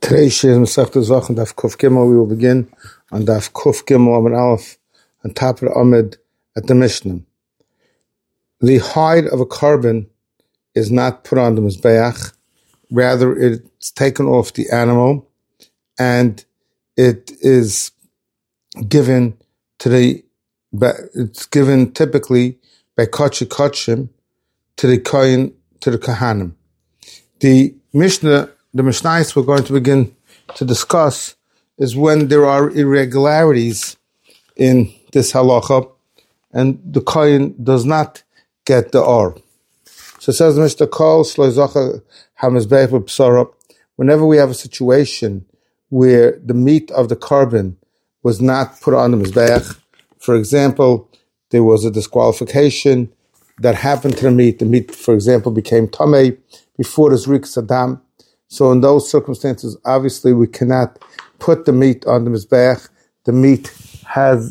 Today's Shir is Masechta Zvach and Daf Kuf Gimel. We will begin on Daf Kuf Gimel Amud Aleph on top of the Amud at the Mishnah. The hide of a carbon is not put on the Mizbeach, rather it's taken off the animal and it is given typically by Kachim Kachim to the Kohen, to the Kahanim. The Mishnayos we're going to begin to discuss is when there are irregularities in this halacha and the Kohen does not get the or. So it says the Mishnah calls whenever we have a situation where the meat of the carbon was not put on the Mizbeach, for example, there was a disqualification that happened to the meat, for example, became tamei before the Zrik Saddam. So in those circumstances, obviously we cannot put the meat on the Mizbeach. The meat has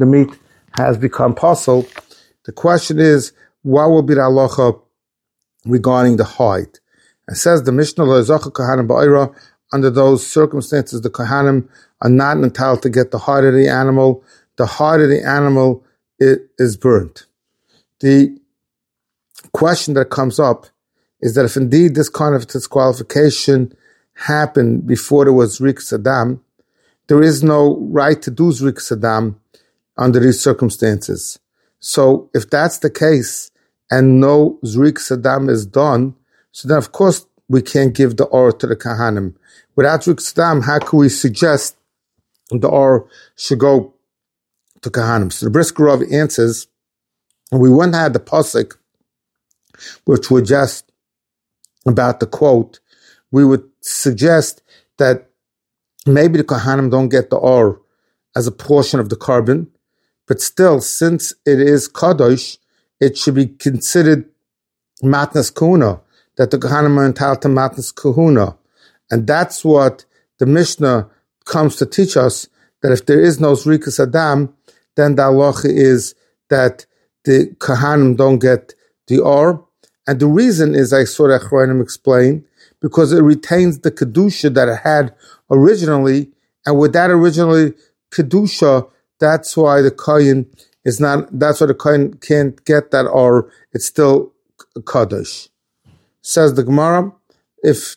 become pasul. The question is, what will be the halacha regarding the hide? It says the Mishnah Lo'ezacha Kahanim Ba'ira. Under those circumstances, the Kahanim are not entitled to get the hide of the animal. The hide of the animal is burnt. The question that comes up is that if indeed this kind of disqualification happened before there was Zrik Saddam, there is no right to do Zrik Saddam under these circumstances. So if that's the case and no Zrik Saddam is done, so then of course we can't give the or to the Kahanim. Without Zrik Saddam, how can we suggest the or should go to Kahanim? So the Brisker Rav answers, and we wouldn't have the pasuk, which would just about the quote, we would suggest that maybe the Kohanim don't get the or as a portion of the carbon, but still, since it is Kadosh, it should be considered Matnas Kahuna, that the Kohanim are entitled to Matnas Kahuna. And that's what the Mishnah comes to teach us, that if there is no Zrikas Adam, then the halacha is that the Kohanim don't get the or. And the reason is, I saw that Achronim explain, because it retains the Kedusha that it had originally, and with that originally Kedusha, that's why the Kohen can't get that, or it's still Kadosh. Says the Gemara, if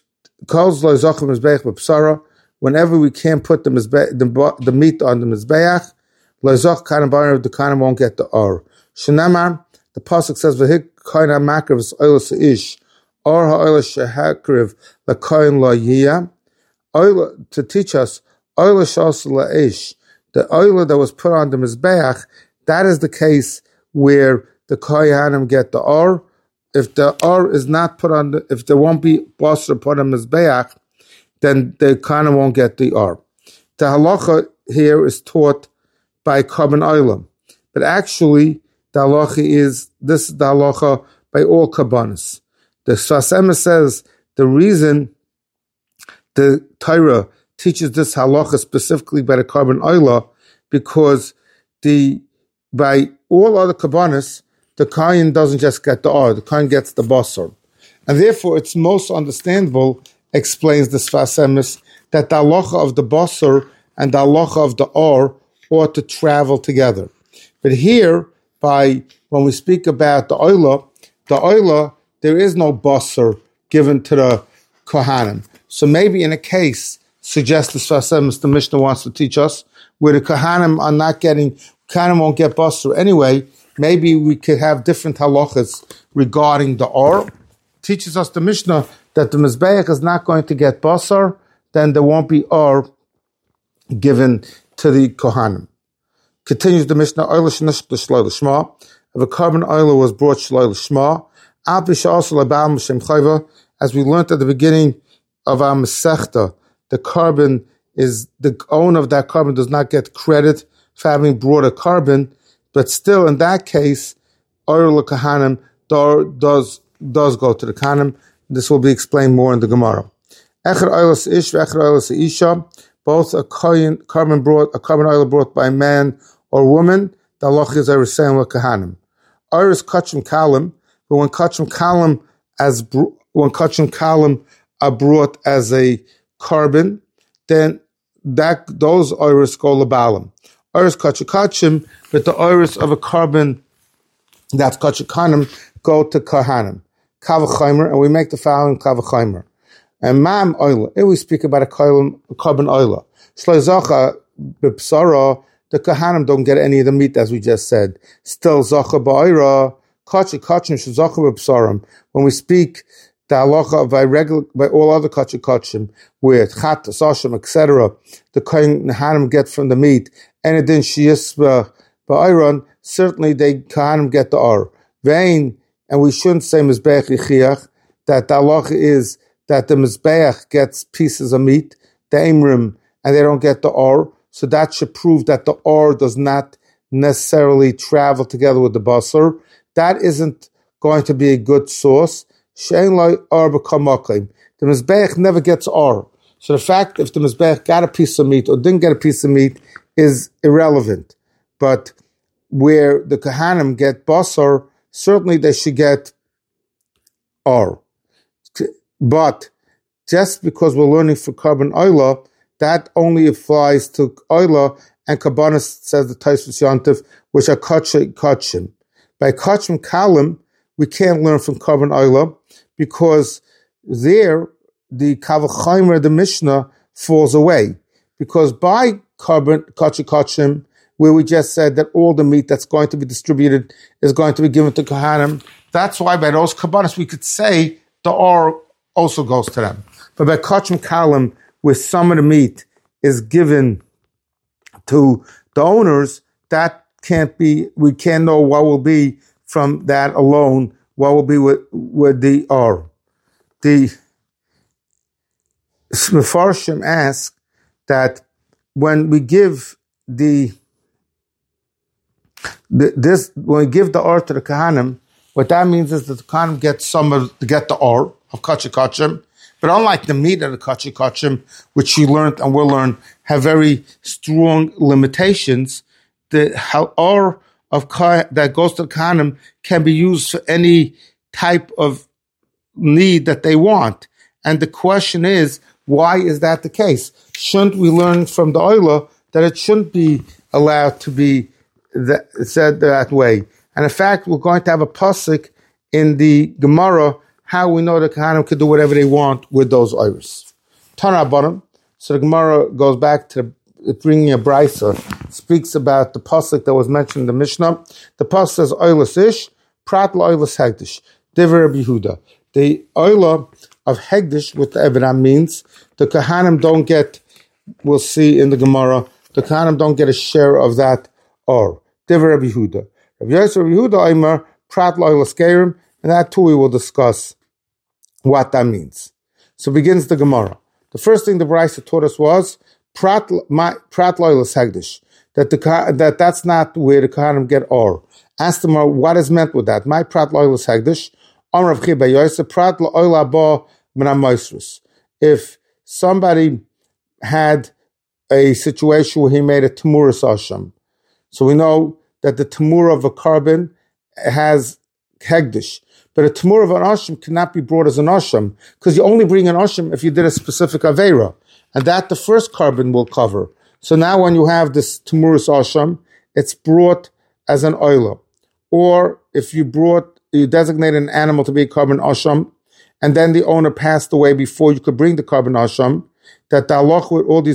whenever we can't put the meat on the Mizbeach, the Kohen won't get the or. Shenamar, the pasuk says, "V'hik kohen ha'makriv is oilas ish, or ha'oilas shehakriv l'kohen lo yiyah." To teach us, oilas shos la'ish, the oil that was put on the mizbeach, that is the case where the kohanim get the or. If the or is not put on, if there won't be basar put on mizbeach, then the kohanim won't get the or. The halacha here is taught by carbon oilam, but actually, the halacha is, this is the halacha by all kabbanis. The Sfas Emes says the reason the Torah teaches this halacha specifically by the carbon oila, because by all other kabbanis, the Kohen doesn't just get the or, the Kohen gets the basar. And therefore it's most understandable, explains the Sfas Emes, that the halacha of the basar and the halacha of the or ought to travel together. But here, when we speak about the oila, there is no basar given to the kohanim. So maybe in a case, suggests the Sfas Emes, the Mishnah wants to teach us, where the kohanim won't get basar anyway, maybe we could have different halachas regarding the or. Teaches us the Mishnah that the Mizbeach is not going to get basar, then there won't be or given to the kohanim. Continues the Mishnah, if a carbon oil was brought shloi l'shma, as we learned at the beginning of our Masechta, the owner of that carbon does not get credit for having brought a carbon, but still in that case, oil l'kahanim does go to the kahanim. This will be explained more in the Gemara. Both a carbon oil brought by man or woman, the halacha is Erisayim l'kahanim. Iris kachim kalim, but when kachim kalim are brought as a carbon, then those oiris go lebalim. Oiris kachikachim, but the oiris of a carbon that's kachikanim go to kahanim. Kavachimer, and we make the following kavachimer. And mam oila, if we speak about a carbon oila, shloizacha b'psara, the kahanim don't get any of the meat, as we just said. Still zacha ba'ira, kachikachim shazacha b'psaram. When we speak the halacha by all other kachikachim, with chat, sashim, etc., the kahanim get from the meat, and it didn't shias ba'ira, certainly they kahanim get the ar. Vain, and we shouldn't say mizbeach yichiach, that the halacha is that the mizbeach gets pieces of meat, the imrim, and they don't get the or. So that should prove that the or does not necessarily travel together with the basar. That isn't going to be a good source. Shein loy or b'kamakim. The mizbeach never gets or. So the fact if the mizbeach got a piece of meat or didn't get a piece of meat is irrelevant. But where the kahanim get basar, certainly they should get or. But just because we're learning for carbon oila, that only applies to oila, and Kabbanis says the Tosfos Yontif, which are kachim. By kachim kalim, we can't learn from carbon oila because there the kavachimer, the Mishnah, falls away. Because by carbon kachim, where we just said that all the meat that's going to be distributed is going to be given to kahanim, that's why by those Kabbanis we could say the or also goes to them. But by kachim kalim, where some of the meat is given to the owners, that can't be, we can't know what will be from that alone, what will be with the or. The Mefarshim ask that when we give when we give the or to the kahanim, what that means is that the kahanim get the or of kachim. But unlike the meat of the kachim, which you learned and will learn, have very strong limitations, the or of that goes to the kahanim can be used for any type of need that they want. And the question is, why is that the case? Shouldn't we learn from the oila that it shouldn't be allowed to be said that way? And in fact, we're going to have a pasuk in the Gemara how we know the Kohanim could do whatever they want with those oiris. Tana bottom. So the Gemara goes back to bringing a brisa, speaks about the pasuk that was mentioned in the Mishnah. The pasuk says oilas ish, prat oilas hegdish, divrei Rabbi Yehuda. The oila of hegdish, what the Evidam means, the Kohanim don't get. We'll see in the Gemara, the Kohanim don't get a share of that or divrei Rabbi Yehuda. Rabbi Yehuda Aimer prat oilas gerim, and that too we will discuss what that means. So begins the Gemara. The first thing the Brisa taught us was prat loylas hegdish, that's not where the Kohanim get or. Ask them what is meant with that. My prat loylas hegdish. Amar Rav Chiba Yosef prat loyla ba m'namoisrus. If somebody had a situation where he made a temuras asham, so we know that the temura of a carbon has hegdish. But a temur of an asham cannot be brought as an asham, because you only bring an asham if you did a specific aveira, and that the first carbon will cover. So now when you have this temuras asham, it's brought as an oila. Or if you designate an animal to be a carbon asham, and then the owner passed away before you could bring the carbon asham, that the halacha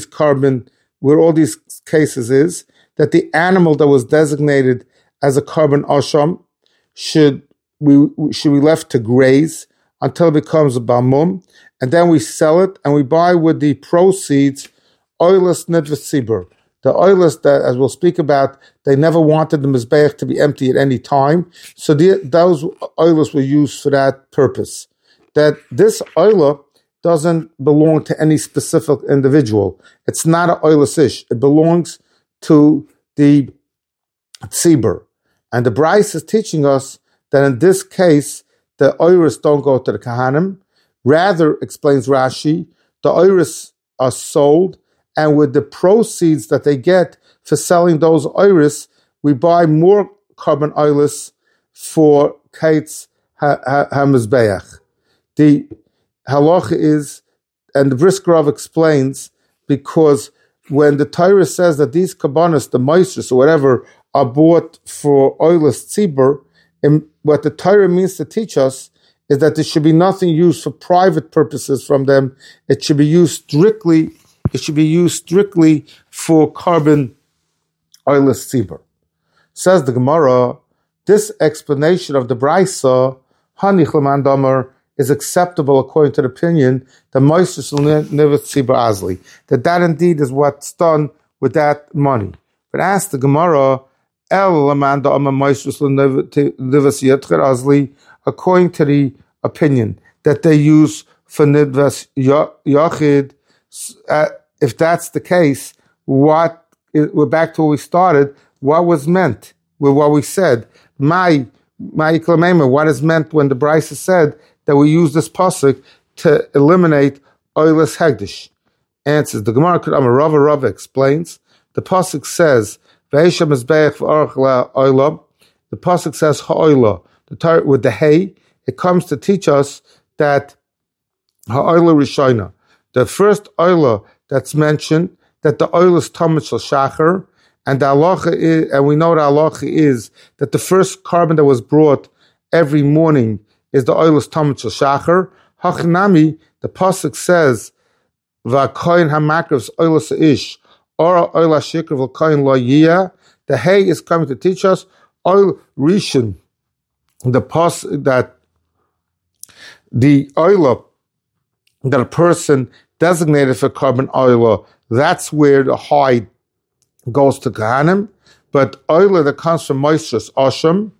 with all these cases is that the animal that was designated as a carbon asham should be left to graze until it becomes a balmum, and then we sell it and we buy with the proceeds oilus nidvasibur. The oilus that, as we'll speak about, they never wanted the mizbeach to be empty at any time, so those oilus were used for that purpose. That this oila doesn't belong to any specific individual. It's not an oilus ish. It belongs to the tzibur. And the Bryce is teaching us that in this case, the oiris don't go to the Kohanim. Rather, explains Rashi, the oiris are sold, and with the proceeds that they get for selling those oiris, we buy more carbon oilis for Kates HaMizbeach. The halacha is, and the Brisker Rav explains, because when the Torah says that these kabbanis, the moisters or whatever, are bought for oilus tzibur, and what the Torah means to teach us is that there should be nothing used for private purposes from them. It should be used strictly for carbon oilus tzibur. Says the Gemara, this explanation of the Braisa, Hanich Leman Damar, is acceptable according to the opinion that Moises Nivet Tzibur Azli, that indeed is what's done with that money. But ask the Gemara, El Leman Damar Moises Nivet Yetcher Azli, according to the opinion that they use for Nidvas Yachid. If that's the case, we're back to where we started. What was meant with what we said? My what is meant when the Brisa said that we use this pasuk to eliminate oilus hegdish? Answers the Gemara. Rava explains. The pasuk says Ve'esha mizbeach v'arach la'oila. The pasuk says ha'oila. The Torah with the hay. It comes to teach us that ha'oila rishayna, the first oila that's mentioned, that the oilus tamid shel shachar. And the halacha is, and we know the halacha is that the first carbon that was brought every morning is the oilus tamid shel shachar. Hachinami, the pasuk says, "Va'koyin hamakrivs oilus ish or oila shikr v'koyin lo yiyah." The hay is coming to teach us oil rishon. The pasuk that the oila that a person designated for carbon oila, that's where the hide goes to Kahanim, but oil that comes from moistus asham,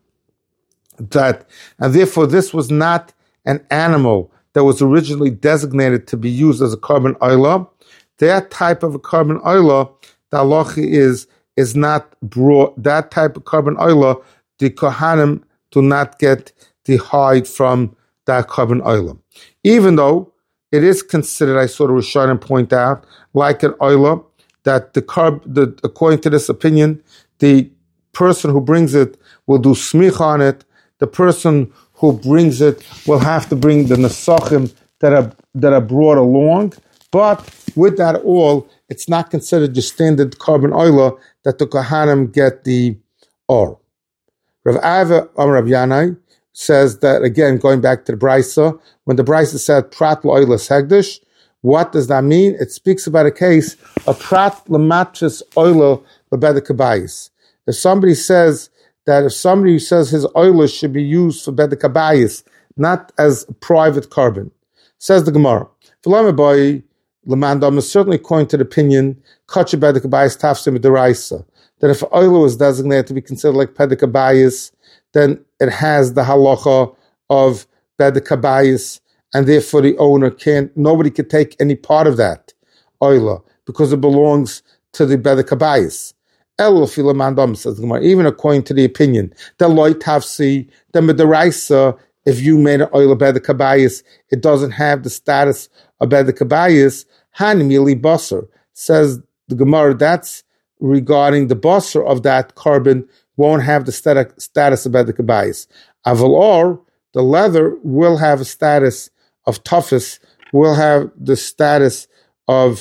and therefore this was not an animal that was originally designated to be used as a carbon oil. That type of a carbon oil, the halacha is not brought. That type of carbon oil, the Kohanim do not get the hide from that carbon oil, even though it is considered, I saw the Rishonim point out, like an oil. That according to this opinion, the person who brings it will do smicha on it. The person who brings it will have to bring the nesachim that are brought along. But with that all, it's not considered just standard carbon oil that the Kohanim get the or. Rav Ava Rav Yanai says that, again, going back to the Brisa, when the Brisa said prat oilus hegdish, what does that mean? It speaks about a case of prat lematris oilo lebeda kabayis. If somebody says his oil should be used for beda kabayis, not as private carbon, says the Gemara. V'lamaboy lemandam is certainly according to the opinion kacha beda kabayis tafsim deraisa, that if oil is designated to be considered like beda kabayis, then it has the halacha of beda kabayis. And therefore the owner nobody can take any part of that oila because it belongs to the Beda Kabayis. Says the Gemara, even according to the opinion, the loy tafsi, the medaraisa, if you made an oil of Beda Kabayis, it doesn't have the status of Beda Kabayis. Hanimili basar, says the Gemara, that's regarding the basar of that carbon, won't have the status of Beda Kabayis. Aval the leather will have a status of toughest, will have the status of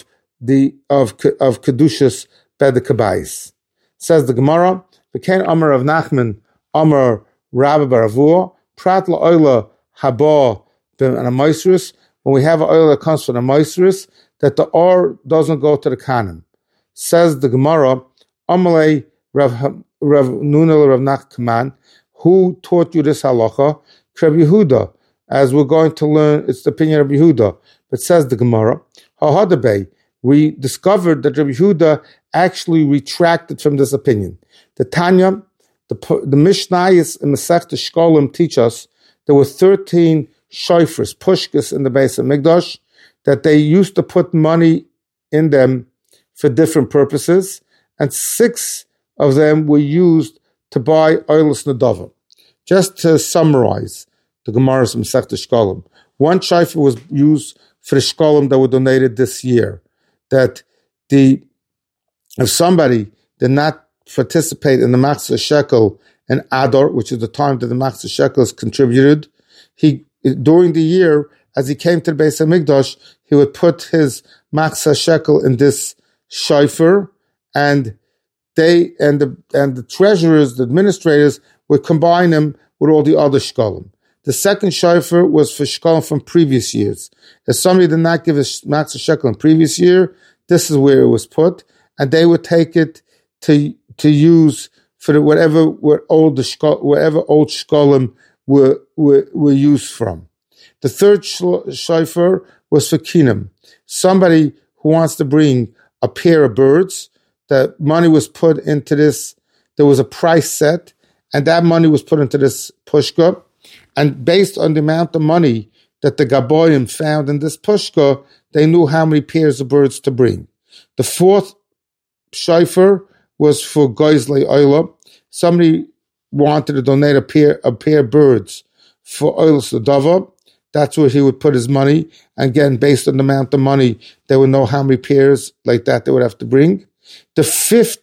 kedushas beda kabayis. Says the Gemara, "V'kein Amar of Nachman, Amar Rabbi Baravua, prat la'oila haba and a moisterus." When we have an oil that comes from a moisterus, that the or doesn't go to the kanim. Says the Gemara, Amalei Rav Nunel Rav Nachman, who taught you this halacha? Rabbi Yehuda. As we're going to learn, it's the opinion of Rabbi Yehuda. But says the Gemara, Ha'hadabei, we discovered that Rabbi Yehuda actually retracted from this opinion. The Tanya, the Mishnayos in Masechta Shkolim teach us there were 13 shofars, pushkas in the base of Mikdash, that they used to put money in them for different purposes, and 6 of them were used to buy oilus nadava. Just to summarize the Gemara's Masechta Shkolim, one shofar was used for the Shkolim that were donated this year. That if somebody did not participate in the Machzor Shekel and Adar, which is the time that the Machzor Shekel is contributed, during the year, as he came to the Beis HaMikdash, he would put his Machzah shekel in this shofar, and the treasurers, the administrators, would combine them with all the other shkolim. The second shofar was for shkolim from previous years. If somebody did not give a Machzah shekel in previous year, this is where it was put, and they would take it to use for whatever old shkolim were used from. The third shofar was for kinam. Somebody who wants to bring a pair of birds, that money was put into this. There was a price set, and that money was put into this pushka. And based on the amount of money that the Gaboyim found in this pushka, they knew how many pairs of birds to bring. The fourth shofar was for Goizlei Oila. Somebody wanted to donate a pair of birds for Oilas Ladava. That's where he would put his money. Again, based on the amount of money, they would know how many pairs like that they would have to bring. The fifth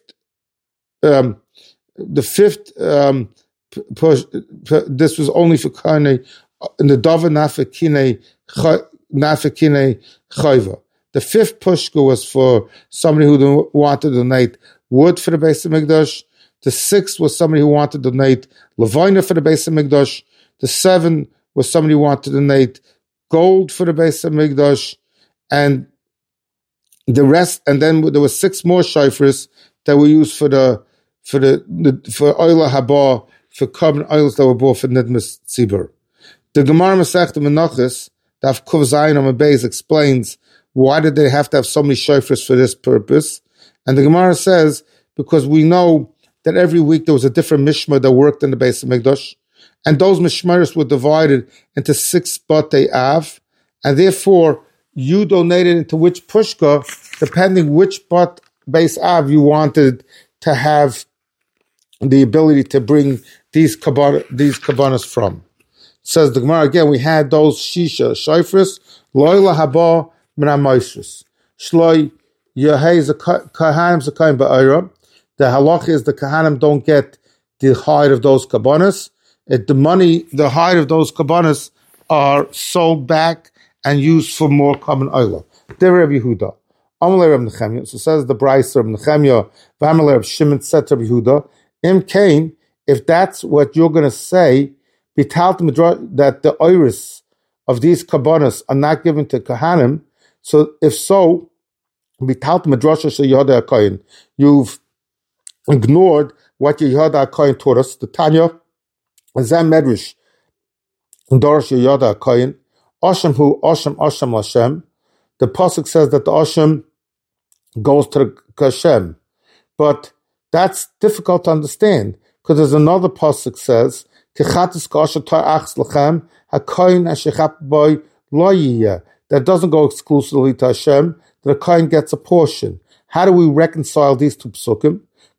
push. This was only for Kane in the Dava Nafekine Chayva. The fifth pushka was for somebody who wanted to donate wood for the Beis Hamikdash. The sixth was somebody who wanted to donate levina for the Beis Hamikdash. The seventh was somebody who wanted to donate gold for the Beis Hamikdash, and the rest. And then there were 6 more shofars that were used for Oila Haba, for carbon oils that were bought for Nidmas Tzibur. The Gemara Masechta Menachos, Daf Kuv Zayin Amud Beis, explains why did they have to have so many shofars for this purpose. And the Gemara says, because we know that every week there was a different mishmar that worked in the Beis Hamikdash, and those mishmaros were divided into 6 batei av, and therefore you donated into which pushka, depending which Beis Av you wanted to have the ability to bring these kabbanas from. Says the Gemara again, we had those shisha shofars, loyla haba min ha-moisros. Shloi yahei kahanim zakayim ba'ira. The halacha is the kahanim don't get the hide of those kabbanas. The hide of those kabbanas are sold back and used for more common oila. They're Rabbi Yehuda. Amalei Rabbi Nechemia. So says the Brayso Rabbi Nechemia, V'amalei Rabbi Shimon said to Rabbi Yehuda, Im Kain, if that's what you're going to say, that the iris of these kabbanas are not given to kahanim. So if so, you've ignored what Yehuda HaKohen taught us. The Tanya, Zem Medrash, Dorosh Yehuda HaKohen, Oshem hu Oshem Lashem. The pasuk says that the Oshem goes to Hashem, but that's difficult to understand because there's another pasuk says that doesn't go exclusively to Hashem, that a kohen gets a portion. How do we reconcile these two psukim?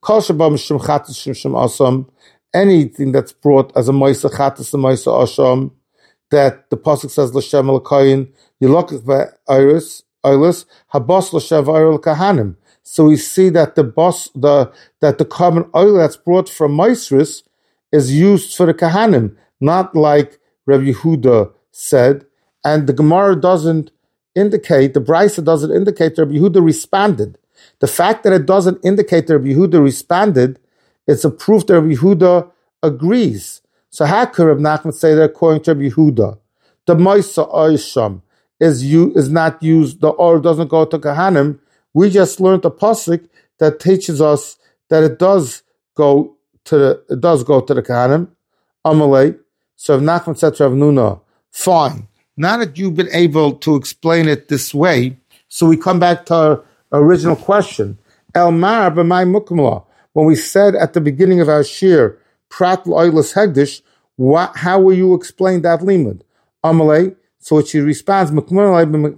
Anything that's brought as a moisa chatas and moisa asham, that the pasuk says l'shem el kohen, you look at the iris habos l'shem v'ayil kahanim. So we see that the common oil that's brought from Maisris is used for the Kahanim, not like Rabbi Yehuda said. And the Gemara doesn't indicate, the Brayso doesn't indicate that Rabbi Yehuda responded. The fact that it doesn't indicate that Rabbi Yehuda responded, it's a proof that Rabbi Yehuda agrees. So how could Rabbi Nachman say that according to Rabbi Yehuda, the Maisa Oisham is not used, the oil doesn't go to Kahanim? We just learned a pasuk that teaches us that it does go to the Kahanim. Amalei. So if Nachman said to Rav Nuna, fine. Now that you've been able to explain it this way, so we come back to our original question. El Mar b'may mukmla. When we said at the beginning of our shir, Prat l'oilas hegdish, how will you explain that limud? Amalei. So she responds, I'm going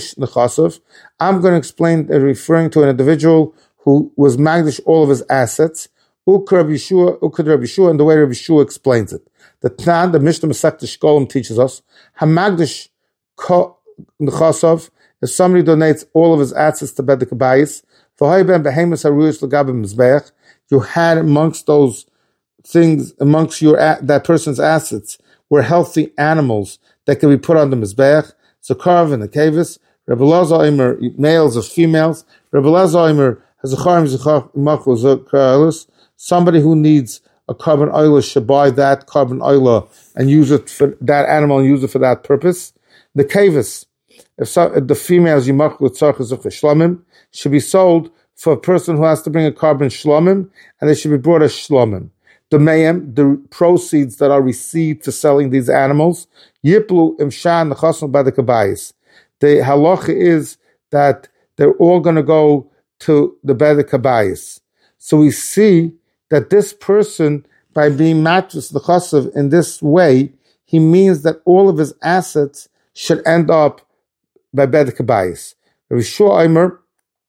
to explain, referring to an individual who was magdish all of his assets. Ukad Rabbi Yeshua, and the way Rabbi Yeshua explains it. The Mishnah Masechta Shkolim teaches us, Hamagdish Nechasav, if somebody donates all of his assets to Bedek Bayis, you had amongst those things, amongst that person's assets, were healthy animals that can be put on the Mizbeach, Zakarav and the Kavis. Rebbe Elazar Omer, males or females. Rebbe Elazar Omer has a somebody who needs a carbon oiler should buy that carbon oiler and use it for that animal and use it for that purpose. The kavis, if the females shlomim should be sold for a person who has to bring a carbon shlomim, and they should be brought as shlomim. The mayim, the proceeds that are received for selling these animals, yiplu imshan nechasnu by the kabayis. The halacha is that they're all going to go to the Beda Kabayis. So we see that this person, by being mattress the chasav in this way, he means that all of his assets should end up by Beda Kabayis. Rishua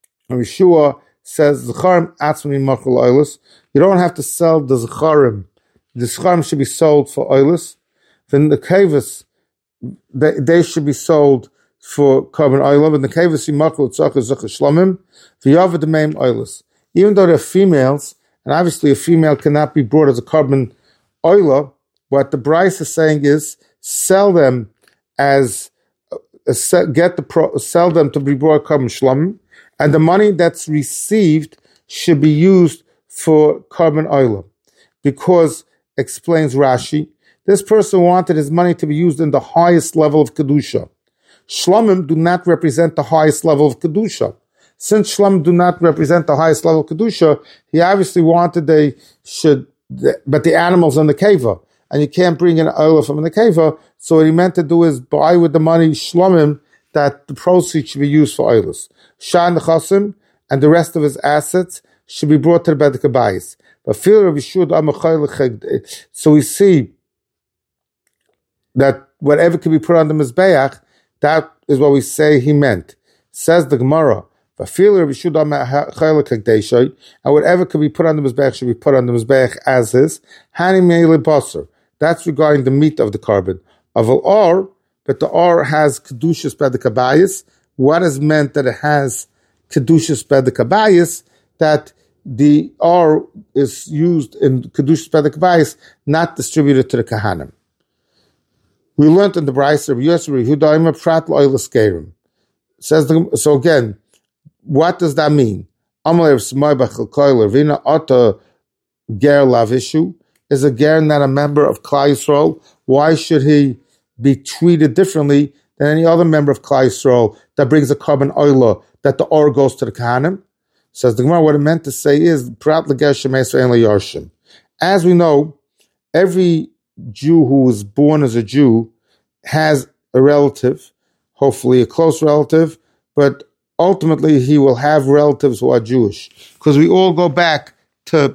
says, Zecharim atzmani machal oilus. You don't have to sell the Zecharim. The Zecharim should be sold for oilus. Then the Kavas, they should be sold for carbon oil, and the kavas yimachlu tzachas zachas shlomim v'yavad demeim oilus. Even though they're females, and obviously a female cannot be brought as a carbon oiler, what the Bryce is saying is sell them as sell them to be brought carbon shlomim, and the money that's received should be used for carbon oiler, because explains Rashi, this person wanted his money to be used in the highest level of kedusha. Shlomim do not represent the highest level of Kedusha. Since Shlomim do not represent the highest level of Kedusha, he obviously wanted but the animals in the keva, and you can't bring in oil from the keva, so what he meant to do is buy with the money Shlomim that the proceeds should be used for oilers. Shan Nechasim and the rest of his assets should be brought to the Beit Kabayis. So we see that whatever can be put on the Mizbeach, that is what we say he meant. Says the Gemara, and whatever could be put on the Mizbeach should be put on the Mizbeach as is. That's regarding the meat of the carbon. Of an or, but the or has Kedushas by the Kabayis. What is meant that it has Kedushas by the Kabayis? That the or is used in Kedushas by the Kabayis, not distributed to the Kahanim. We learned in the Brayso of Yosef Yehuda Prat Loilas Gerim. Says so again. What does that mean? Amalei Smoy Bachel Koiler Vina Otta Ger Lavishu is a ger not a member of Klal Yisrael. Why should he be treated differently than any other member of Klal Yisrael that brings a carbon oiler that the or goes to the Kahanim? Says the Gemara. What it meant to say is Prat Leger Shemeis Ve'en LeYarshim. As we know, every Jew who was born as a Jew has a relative, hopefully a close relative, but ultimately he will have relatives who are Jewish, because we all go back to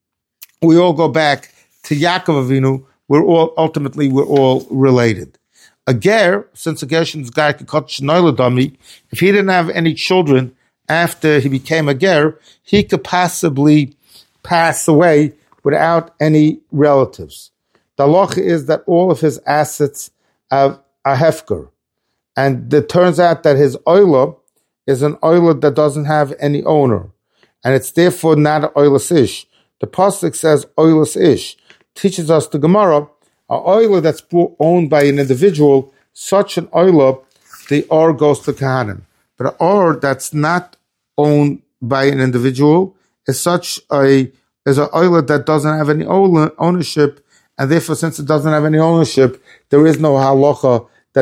Yaakov Avinu. We're all related. A ger, since a gershon's guy could cut shnoiladami, if he didn't have any children after he became a ger, he could possibly pass away without any relatives. The halacha is that all of his assets are hefker. And it turns out that his oiler is an oiler that doesn't have any owner. And it's therefore not an oilus ish. The pasuk says oilus ish. Teaches us the Gemara, an oiler that's owned by an individual, such an oiler, the or goes to Kahanim. But an or that's not owned by an individual is an oiler that doesn't have any ownership. And therefore, since it doesn't have any ownership, there is no halacha that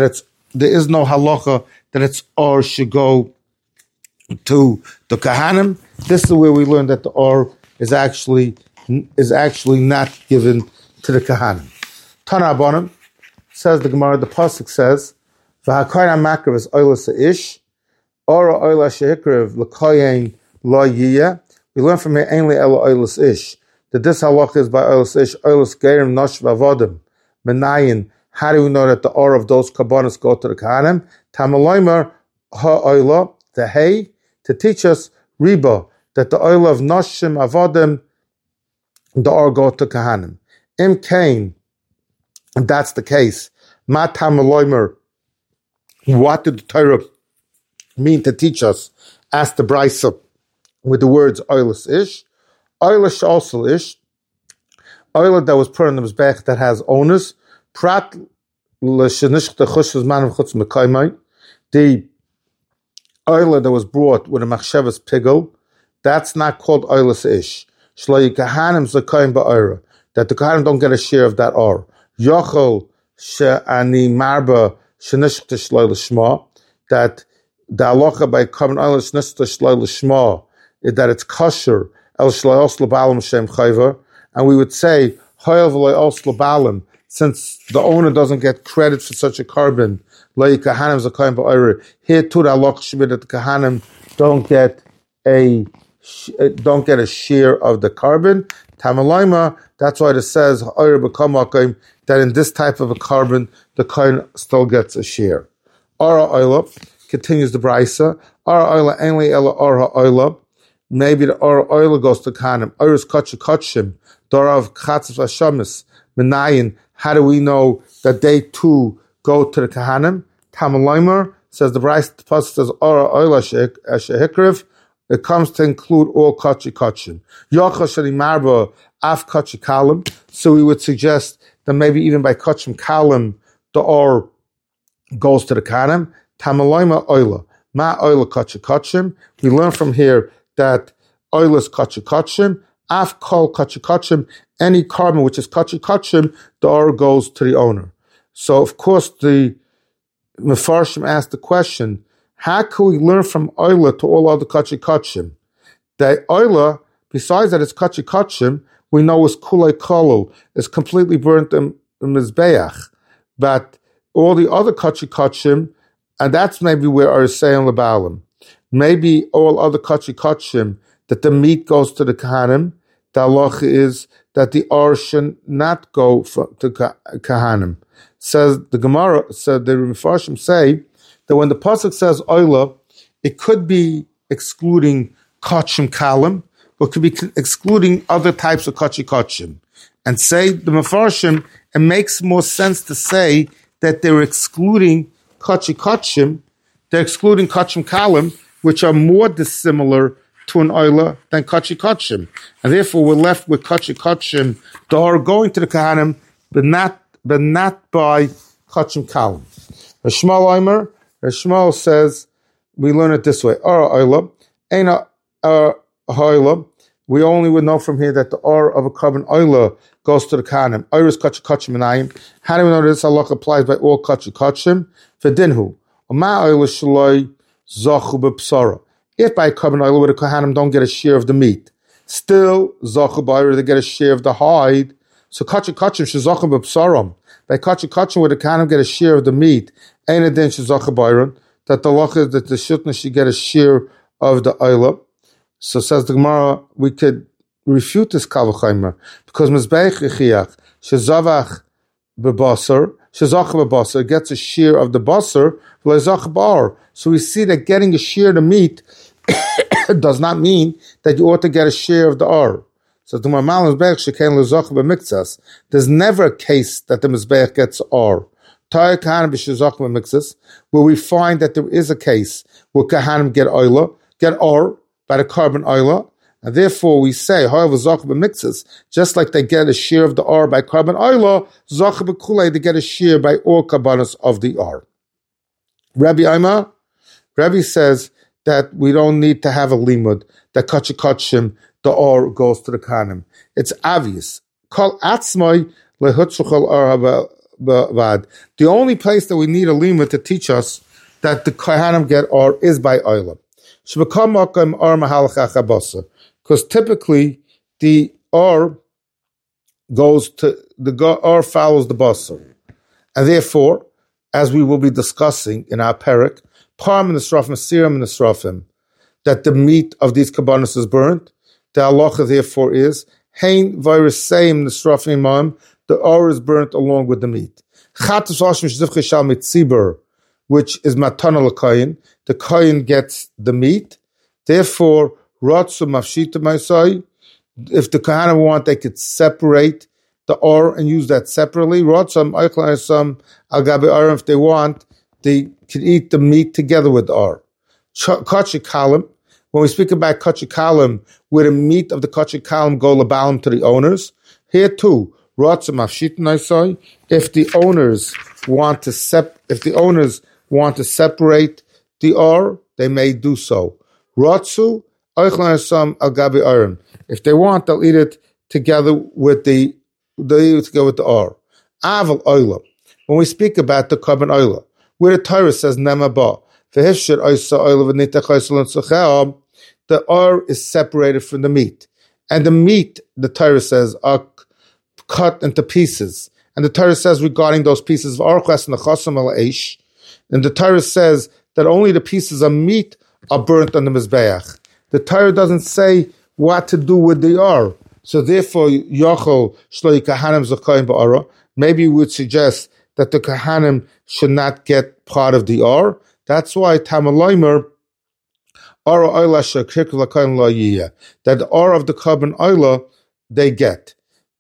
its or should go to the Kahanim. This is where we learn that the or is actually not given to the Kahanim. Tana Abonim says the Gemara. The pasuk says, "V'hakoyin makriv is oilus ish, or oila shehikriv l'koyin lo yiyah." We learn from here ainly elo oilus ish. That this halach is by oilus ish, oilus gerim nosh v'avodim menayin. How do we know that the or of those kabbanis go to the Kahanim? Tamaloimer ha'oila, the hay, to teach us riba, that the oil of noshim avodim, the or go to Kahanim. Im kain, and that's the case. Ma tamaloimer, what did the Torah mean to teach us? Ask the Brayso with the words oilus ish, oilus also ish, oil that was put on the mizbech that has owners. Prat l'shenishchte chushas man v'chutz mekaymai. The oila that was brought with a machshavas pigel, that's not called oilas ish. Shlo yikahanim zakayim ba'ira, that the kahanim don't get a share of that or. Yochel she'ani marba shenishchte shlo l'shma, that the halacha by carbon oil shenishchte shlo l'shma is that it's kosher el shlo oslo ba'alim shem chayva, and we would say hoyel v'lo oslo ba'alim, since the owner doesn't get credit for such a carbon. Lo yikahanim zakayim ba'ira. Here too the halacha should be that the kahanim don't get a share of the carbon. Tamalayma, that's why it says that in this type of a carbon, the kohen still gets a share. Ara oila, continues the brisa. Ara oila ainli ela ara oila. Maybe the ara oila goes to kahanim. Oris kachim kachim, dorav chatzif hashamis, menayin. How do we know that they too go to the kahanim? Tamalayma, says the brisa, the pasuk says ara oila shehikriv. It comes to include all kachi kachim. Yochel shani marba af kachi kalim. So we would suggest that maybe even by kachim kalim, the or goes to the kanim. Tamalayma oila. Ma oila kachi kachim. We learn from here that oila is kachi kachim. Af kol kachi kachim. Any carbon which is kachi kachim, the or goes to the owner. So of course the Mefarshim asked the question, how can we learn from oila to all other kachi kachim? The oila, besides that it's kachi kachim, we know is kulei kolul, is completely burnt in mizbeach. But all the other kachi kachim, and that's maybe where I was saying lebalim. Maybe all other kachi kachim, that the meat goes to the kahanim. The halacha is that the or should not go to kahanim. Says the Gemara, said the Mefarshim say that when the pasuk says oila, it could be excluding kachim kalim, but it could be excluding other types of kachi kachim. And say the Mefarshim, it makes more sense to say that they're excluding kachi kachim, they're excluding kachim kalim, which are more dissimilar to an oila than kachi kachim. And therefore we're left with kachi kachim that are going to the kahanim, but not by kachim kalim. Shmuel Omer, Shmuel says, we learn it this way. Ara oila, eina oila. We only would know from here that the or of a carbon oila goes to the kahanim. Oira is kachi kachim enayim. How do we know that this halach applies by all kachi kachim? V'dinhu, ma oila shaloi zachu b'psara. If by carbon oila where the kahanim don't get a share of the meat, still zachu b'oira they get a share of the hide. So kachi kachim shezachu b'psaram. By kachi kachim where the kahanim get a share of the meat, ain't it then shezachu b'oira, that the halach is that the shutna should get a share of the oila. So says the Gemara, we could refute this kavachaymer because mizbeich yichiach shezavach bebasar gets a share of the basar v'leizach bar. So we see that getting a share of the meat does not mean that you ought to get a share of the ar. So the Gemara mizbeich shekain leizach b'mikzas. There's never a case that the mizbeich gets ar. Ta'ay kahanim b'shezach b'mikzas, where we find that there is a case where kahanim get oila, get ar by the carbon oila, and therefore we say, however, zach b'mikzas, just like they get a share of the ar by carbon oila, zach b'kulei, they get a share by all karbanos of the ar. Rabbi says that we don't need to have a limud, that kachi kachim, the ar goes to the kahanim. It's obvious. Kol atzmai lehutzuchal ar ba'vad. The only place that we need a limud to teach us that the kahanim get ar is by oila. Because typically the R goes to the R follows the basar, and therefore, as we will be discussing in our parak, parm and nisrafim, siram and nisrafim, that the meat of these kabbanos is burnt. The halacha therefore is hein virus same nisrafim imam. The R is burnt along with the meat. Chatus hashim shzivchei shal mitziber, which is matana l'kayin. The kayin gets the meat. Therefore, ratzu mafshita ma'asai. If the kahanim want, they could separate the or and use that separately. Ratzu ma'aychlan al gabe or. If they want, they could eat the meat together with the or. Kachi kalim. When we speak about kachi kalim, where the meat of the kachi kalim go labalim to the owners, here too, ratzu mafshita ma'asai. If the owners want to separate the or, they may do so. Ratzu, oichlan al gabi arim. If they want, they'll eat it together with the or. Aval oila. When we speak about the carbon oila, where the Torah says nema ba, the or is separated from the meat. And the meat, the Torah says, are cut into pieces. And the Torah says regarding those pieces of orchas and the chasam al eish, and the Torah says that only the pieces of meat are burnt on the mizbeach. The Torah doesn't say what to do with the or. So therefore, yochel shloi kahanim zachayim ba'ara. Maybe we would suggest that the kahanim should not get part of the or. That's why Tamaloimer or oila shekrik lakayin la yiyah, that the or of the carbon oila they get.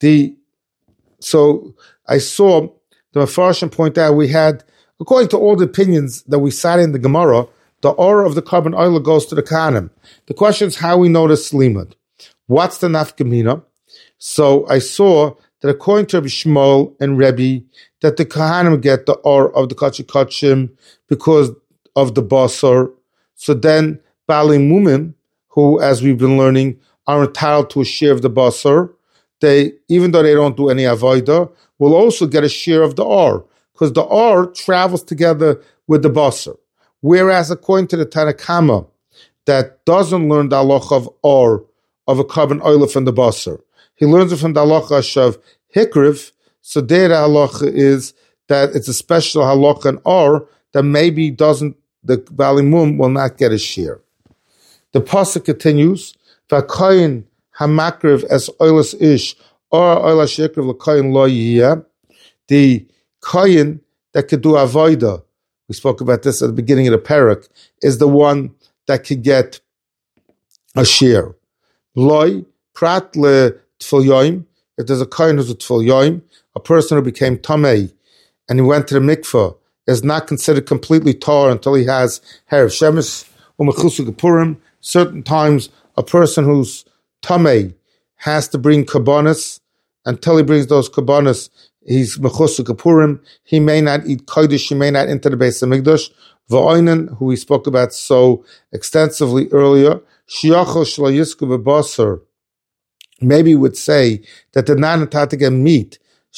So I saw the Mefarshim point out we had, according to all the opinions that we sat in the Gemara, the or of the carbon oila goes to the kahanim. The question is how we know this limud. What's the nafkamina? So I saw that according to Rabbi Shmuel and Rebbe, that the kahanim get the or of the kachim because of the basar. So then Bali Mumim, who, as we've been learning, are entitled to a share of the basar, they, even though they don't do any avodah, will also get a share of the or, because the or travels together with the basar. Whereas according to the Tanakama, that doesn't learn the halacha of or, of a carbon oil from the basar, he learns it from the halacha of hikriv. So there the halacha is that it's a special halacha and or that maybe doesn't, the Bali Mum will not get a share. The pasuk continues, "V'kayin hamakriv as oilas ish or oilas shekriv l'kayin lo yiyah." The kayin that could do avoida, we spoke about this at the beginning of the parak, is the one that could get a share. Loi prat le tfil yoim. If there's a kayin who's a tfil yoim, a person who became tamei and he went to the mikveh is not considered completely tar until he has hair of shemesh u'mechusu gepurim. Certain times, a person who's tamei has to bring kabbanis. Until he brings those kabbanis, he's mechusu gepurim. He may not eat kodesh. He may not enter the Beis Hamikdash. Va'oinen, who we spoke about so extensively earlier, shiachol shlo yisku b'basar. Maybe would say that the non-tatig meat,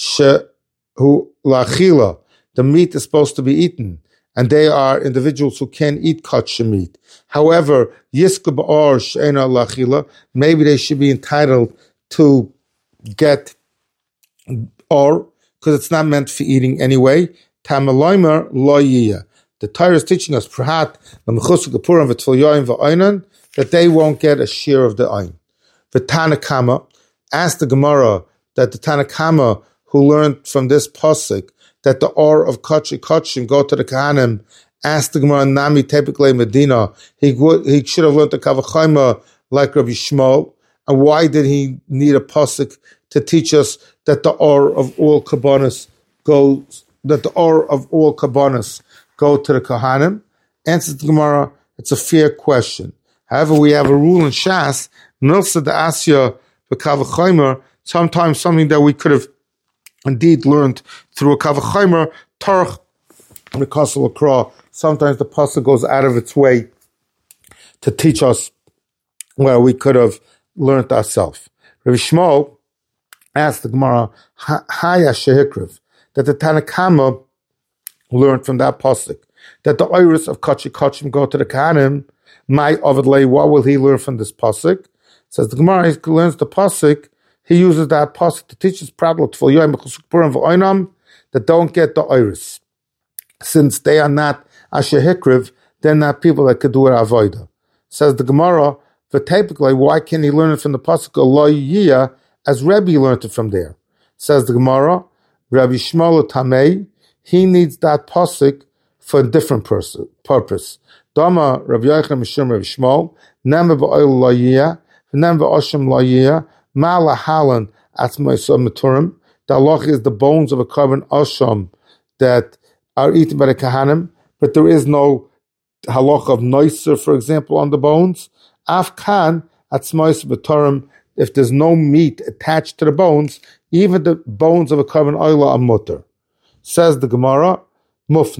who lachila, the meat is supposed to be eaten, and they are individuals who can eat kosher meat. However, yisku ba'or she'ena lachila, maybe they should be entitled to get or, because it's not meant for eating anyway. Tamaloimer lo yiyah. The Torah is teaching us that they won't get a share of the ayin. The Tanakama asked the Gemara that the Tanakama who learned from this pasuk that the or of kachim go to the kahanim, asked the Gemara Nami typically Medina. He should have learned the kavachayma like Rabbi Shmuel. And why did he need a pasuk to teach us that the or of all kabbanis goes? That the or of all kabbanis go to the kahanim? Answers the Gemara, it's a fair question. However, we have a rule in Shas, Milsa de Asya v'kavachaymer, sometimes something that we could have indeed learned through a kavachaymer, tarch mikasal akra. Sometimes the pasuk goes out of its way to teach us where we could have learned ourselves. Rabbi Shmuel asked the Gemara, Haya shehikriv, that the Tanakama learned from that pasuk that the iris of kachim go to the kahanim. My Ovidlay, what will he learn from this pasuk? Says the Gemara, he learns the pasuk. He uses that pasuk to teach his pradlot for yoyim purim v'oinam that don't get the iris, since they are not asher hikriv. They're not people that could do it avoida. Says the Gemara, v'typically, why can't he learn it from the pasuk lo yiyah as Rebbe learned it from there? Says the Gemara, Rabbi Shmuel Tamei, he needs that pasuk for a different purpose. Dama Rabbi Yochanan Mishum Rabbi Shmuel, Nema ba'oil lo yiyah, Nema ba'oshim lo yiyah, Ma lahalan atzma'isam maturim. The halacha is the bones of a carbon osham that are eaten by the kahanim, but there is no halacha of noiser, for example, on the bones. Afkan atzma'isam maturim. If there's no meat attached to the bones, even the bones of a carbon oil are mutter. Says the Gemara, Mufni.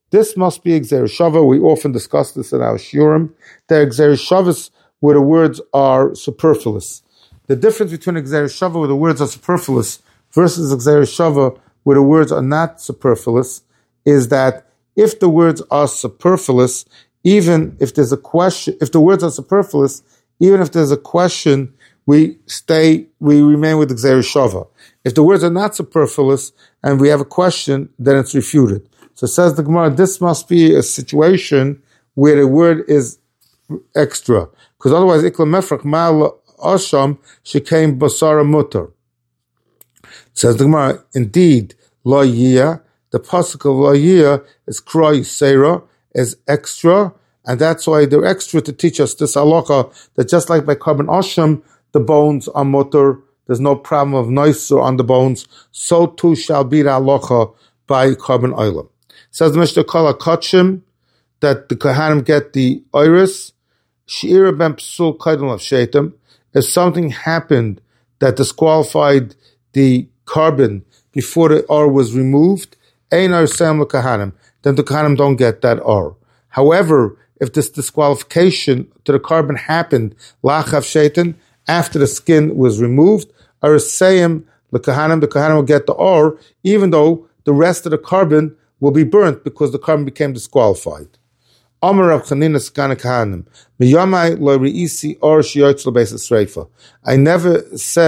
this must be Gzeir Shava. We often discuss this in our Shurim. There are Gzeir Shavas where the words are superfluous. The difference between Gzeir Shava where the words are superfluous versus Gzeir Shava where the words are not superfluous is that if the words are superfluous, even if there's a question, if the words are superfluous, even if there's a question, we remain with Gzeir Shava. If the words are not superfluous and we have a question, then it's refuted. So it says the Gemara, this must be a situation where the word is extra. Because otherwise, Ikla Mefrach Mal Asham Shekaim Basara Mutter. Says the Gemara, indeed, La Yiyah, the pasuk of La Yiyah is Kroi Seira, is extra, and that's why they're extra to teach us this halacha, that just like by Karban Asham, the bones are mutter, there's no problem of noiser on the bones, so too shall be the halacha by Karban Olam. Says the Mishnah Kala Kachim, that the Kohanim get the iris, She'ira ben Psul Kaidon of Shaitim. If something happened that disqualified the carbon before the R was removed, Ein Ar Sam Kohanim, then the Kohanim don't get that R. However, if this disqualification to the carbon happened Lachav Shaitin, after the skin was removed, Ar Sayim the Kohanim will get the R, even though the rest of the carbon will be burnt because the carbon became disqualified. Amar Rav Chanina Sakana Kahanim Miyamai lo reisi or shiyotzel beis esreifa. I never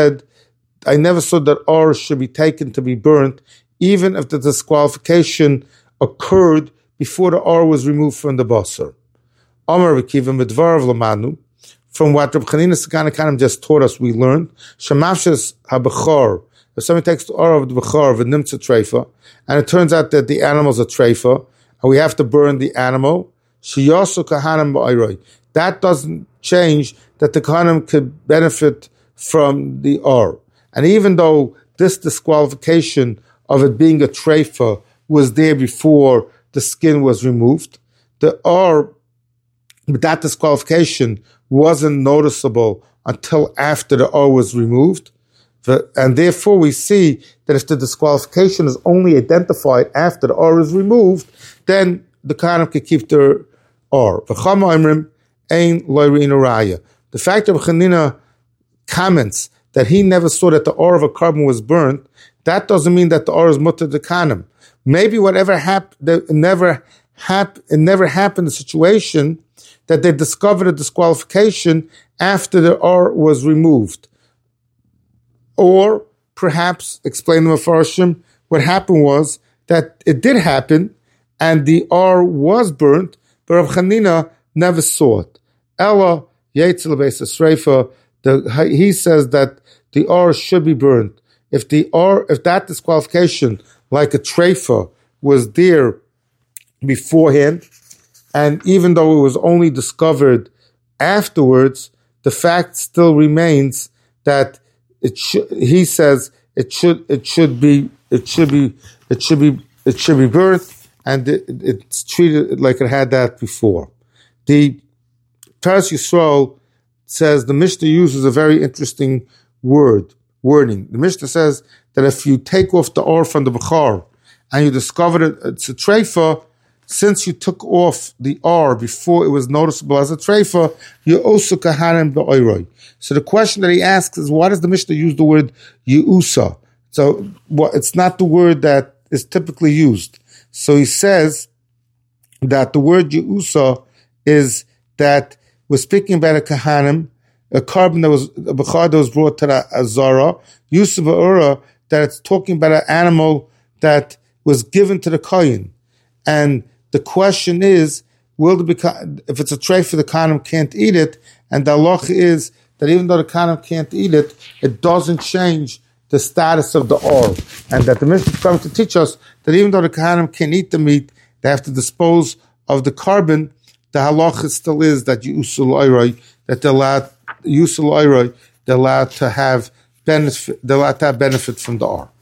saw that or should be taken to be burnt, even if the disqualification occurred before the or was removed from the basar. Amar Rekiva Midvarav Lamanu. From what Rav Chanina Sakana Kahanim just taught us, we learned Shamashas habachar. If somebody takes the or of the bachar of a nimtza treifa, and it turns out that the animal's a treifa, and we have to burn the animal, shiyasu kahanim ba'iroi. That doesn't change that the kahanim could benefit from the or. And even though this disqualification of it being a treifa was there before the skin was removed, the or, but that disqualification wasn't noticeable until after the or was removed. And therefore we see that if the disqualification is only identified after the or is removed, then the Kohanim can keep their or. The fact that Chanina comments that he never saw that the or of a carbon was burnt, that doesn't mean that the or is mutter the Kohanim. Maybe whatever happened, it never happened the situation that they discovered a disqualification after the or was removed. Or perhaps, explain the Mefarshim, what happened was that it did happen and the R was burnt, but Rav Chanina never saw it. Ella Yetzel Beis Esreifa, he says that the R should be burnt. If that disqualification, like a treifa, was there beforehand, and even though it was only discovered afterwards, the fact still remains that he says it should be burnt, and it's treated like it had that before. The Paras Yisrael says the Mishnah uses a very interesting wording. The Mishnah says that if you take off the or from the bechar and you discover that it's a treifa, since you took off the R before it was noticeable as a treifa, you also kahanim ba'oiroi. So the question that he asks is, why does the Mishnah use the word yu'usa? So it's not the word that is typically used. So he says that the word yu'usa is that we're speaking about a kahanim, a carbon a bechar that was brought to the azara, yusuf ba'ura, that it's talking about an animal that was given to the kohen. And the question is, if it's a treifa, the kohanim can't eat it, and the halacha is that even though the kohanim can't eat it, it doesn't change the status of the or, and that the Mishnah is coming to teach us that even though the kohanim can eat the meat, they have to dispose of the carbon. The halacha still is that yusul oiroi, that they're allowed to have benefit from the or.